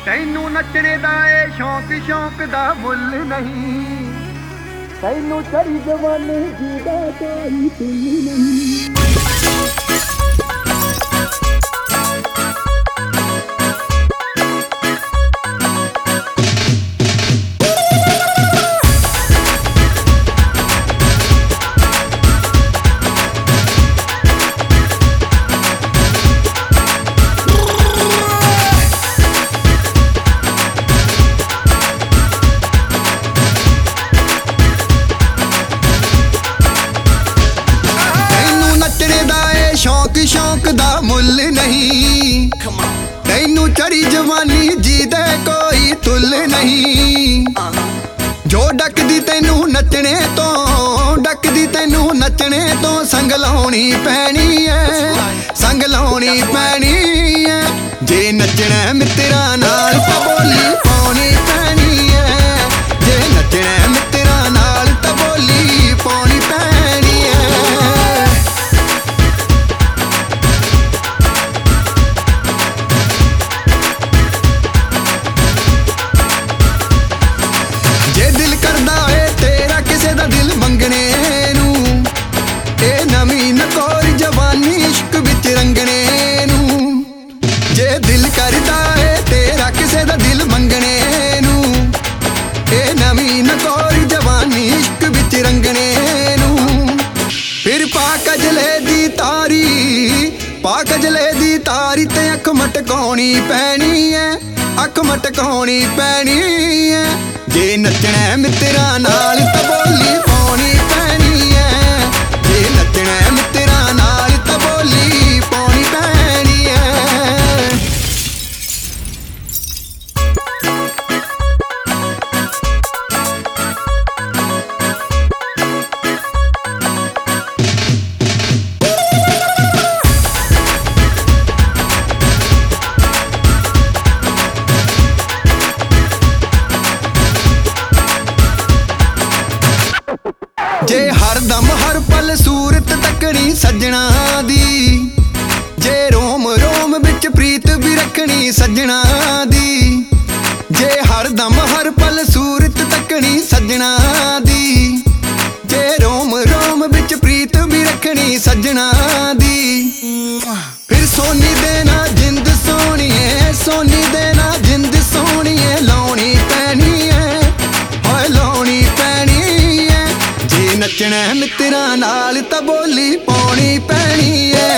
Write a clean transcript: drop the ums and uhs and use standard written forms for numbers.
ਤੈਨੂੰ ਨੱਚਣੇ ਦਾ ਏ ਸ਼ੌਂਕ, ਸ਼ੌਂਕ ਦਾ ਮੁੱਲ ਨਹੀਂ। ਤੈਨੂੰ ਚੜੀ ਜਵਾਨੀ ਜੀਦਾ ਕੋਈ ਤੁੱਲ ਨਹੀਂ। ਸ਼ੌਂਕ ਦਾ ਮੁੱਲ ਨਹੀਂ। ਤੈਨੂੰ ਚੜੀ ਜਵਾਨੀ ਜੀਦੇ ਕੋਈ ਤੁੱਲ ਨਹੀਂ। ਜੋ ਡੱਕਦੀ ਤੈਨੂੰ ਨੱਚਣੇ ਤੋਂ, ਡੱਕਦੀ ਤੈਨੂੰ ਨੱਚਣੇ ਤੋਂ ਸੰਗ ਲਾਉਣੀ ਪੈਣੀ ਐ, ਸੰਗ ਲਾਉਣੀ ਪੈਣੀ ਐ। ਜੇ ਨੱਚਣਾ ਮਿੱਤਰਾਂ ਨਾਲ ਤਾਂ ਬੋਲੀ ਪਾਉਣੀ ਪੈਣੀ ਐ। ਜੇ ਨੱਚਣਾ ਮਿੱਤਰਾਂ ਨਾਲ ਤਾਂ ਬੋਲੀ ਪਾਉਣੀ ਪੈਣੀ ਐ। ਨਵੀਂ ਨਕੋਰ ਜਵਾਨੀ ਇਸ਼ਕ ਵਿੱਚ ਰੰਗਣੇ ਨੂੰ। ਜੇ ਦਿਲ ਕਰਦਾ ਏ ਤੇਰਾ ਕਿਸੇ ਦਾ ਦਿਲ ਮੰਗਣੇ ਨੂੰ। ਇਹ ਨਵੀਂ ਨਕੋਰ ਜਵਾਨੀ ਇਸ਼ਕ ਵਿੱਚ ਰੰਗਣੇ ਨੂੰ। ਫਿਰ ਪਾ ਕਜਲੇ ਦੀ ਤਾਰੀ, ਪਾ ਕਜਲੇ ਦੀ ਤਾਰੀ ਤੇ ਅੱਖ ਮਟਕਾਉਣੀ ਪੈਣੀ ਐ, ਅੱਖ ਮਟਕਾਉਣੀ ਪੈਣੀ ਐ। ਜੇ ਨੱਚਣਾ ਮਿੱਤਰਾਂ ਨਾਲ ਤਾਂ ਬੋਲੀ ਪਾਉਣੀ ਪੈਣੀ ਐ। ਜੇ ਨੱਚਣਾ ਮਿੱਤਰਾਂ ਨਾਲ ਤਾਂ ਬੋਲੀ ਪਾਉਣੀ ਪੈਣੀ ਐ। ਜੇ ਹਰਦਮ ਹਰ ਪਲ ਸੂਰਤ ਤੱਕਣੀ ਸੱਜਣਾ ਦੀ। ਜੇ ਰੋਮ ਰੋਮ ਵਿੱਚ ਪ੍ਰੀਤ ਵੀ ਰੱਖਣੀ ਸੱਜਣਾ ਦੀ। ਜੇ ਹਰਦਮ ਹਰ ਪਲ ਸੂਰਤ ਤੱਕਣੀ ਸੱਜਣਾ ਦੀ। ਜੇ ਰੋਮ ਰੋਮ ਵਿੱਚ ਪ੍ਰੀਤ ਵੀ ਰੱਖਣੀ ਸੱਜਣਾ ਦੀ। ਫਿਰ ਸੋਨੀ ਦੇ ਨਾ ਜਿੰਦ ਸੋਹਣੀਏ, ਸੋਨੀ ਦੇ ਨਾ ਜਿੰਦ ਸੋਹਣੀਏ ਲਾਉਣੀ ਪੈਣੀ ਐ, ਹੋਏ ਲਾਉਣੀ ਪੈਣੀ ਐ। ਜੇ ਨੱਚਣਾ ਮਿੱਤਰਾਂ ਨਾਲ ਤਾਂ ਬੋਲੀ ਪਾਉਣੀ ਪੈਣੀ ਐ।